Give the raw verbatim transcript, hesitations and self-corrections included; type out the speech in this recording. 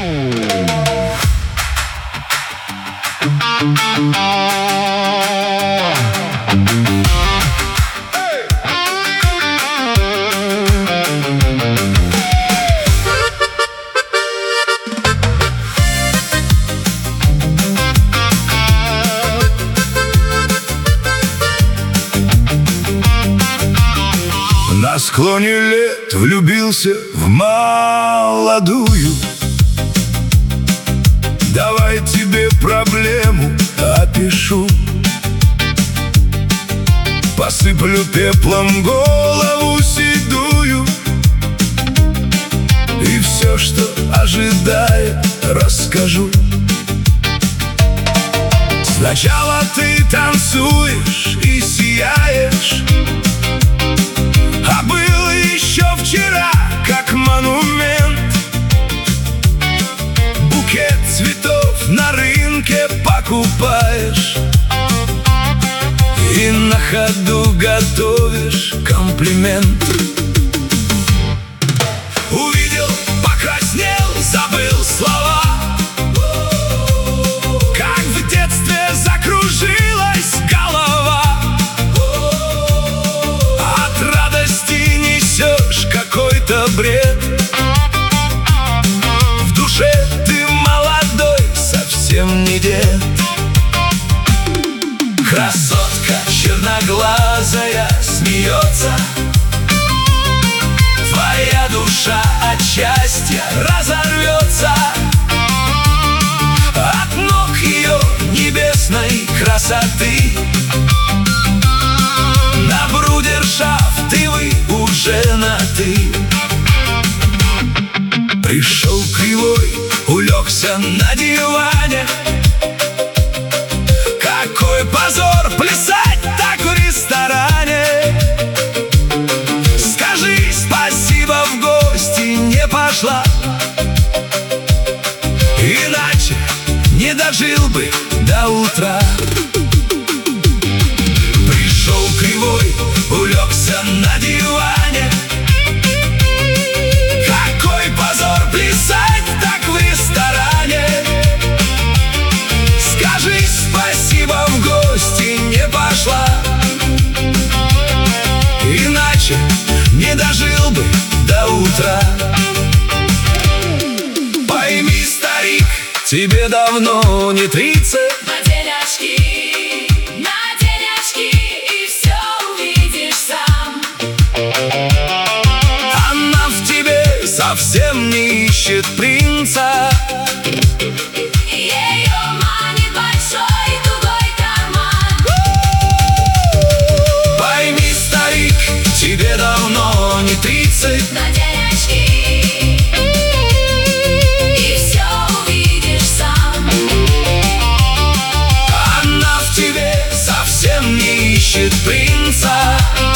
На склоне лет влюбился в молодую. Давай тебе проблему опишу. Посыплю пеплом голову седую, и все, что ожидает, расскажу. Сначала ты танцуешь и сияешь, а было еще вчера, как монумент. Букет цветов на рынке покупаешь и на ходу готовишь комплимент. Увидел, покраснел, забыл слова, как в детстве закружилась голова. От радости несешь какой-то бред, в душе ты молодой, совсем не дед. Красотка черноглазая смеется, твоя душа от счастья разорвется от ног ее небесной красоты. На брудершафт и вы уже на «ты». Пришел кривой, улегся на диване. Какой позор плясать так в ресторане. Скажи спасибо, в гости не пошла, иначе не дожил бы до утра. Пришел кривой, улегся на диване. Какой позор плясать так в ресторане. Скажи спасибо, в гости не пошла, иначе не дожил бы до утра. Пойми, старик, тебе давно не тридцать. Надень очки, надень очки, и все увидишь сам. Она в тебе совсем не ищет принца. Ее манит большой тугой карман. Пойми, старик, тебе давно не тридцать. Надень очки, и все увидишь сам. Она в тебе совсем не ищет принца.